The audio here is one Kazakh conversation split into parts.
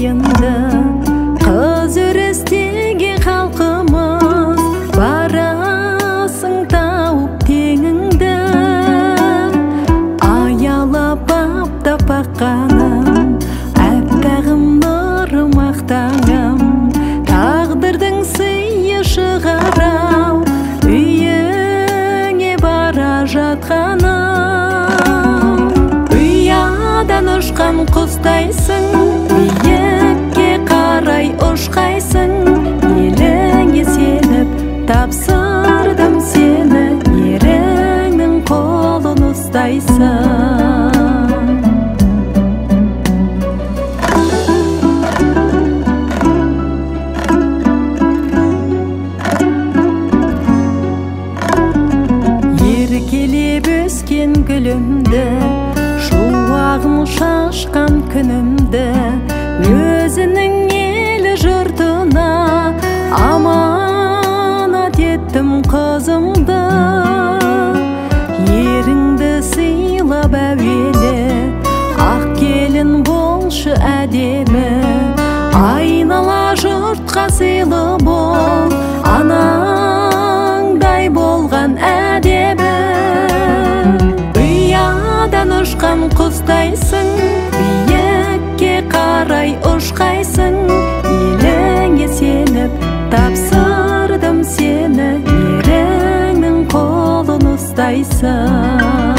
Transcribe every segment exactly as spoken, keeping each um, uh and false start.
айында қыз өрістегі халқымыз барасың тауып теңіңді аялап аптап баққаным әппағым нұрым ақтаңым тағдырдың сыйы шығарау үйіңе бара жатқаным ұядан ұшқан құстайсың биікке қарай ұшқайсың еліңе сеніп тапсырдым сені еріңнің қолын ұстайсың еркелеп өскен гүлімді шуағын шашқан күнімді өзінің елі жұртына аманат еттім қызымды еріңді сыйлап әуелі ақ келін болшы әдемі айнала жұртқа сыйлы бол анаңдай болған әдемі ұядан ұшқан құстайсың биікке қарай ұшқайсың еліңе сеніп тапсырдым сені еріңнің қолын ұстайсың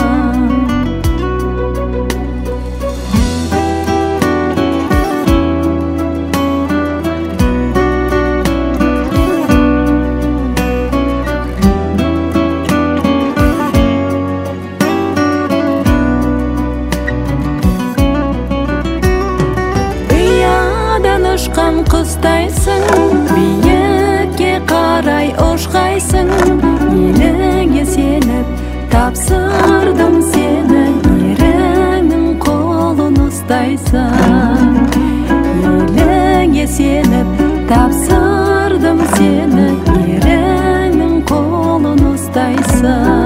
ұшқан құстайсың биікке қарай ұшқайсың еліңе сеніп тапсырдым сені еріңнің қолын ұстайсың еліңе сеніп тапсырдым сені еріңнің қолын ұстайсың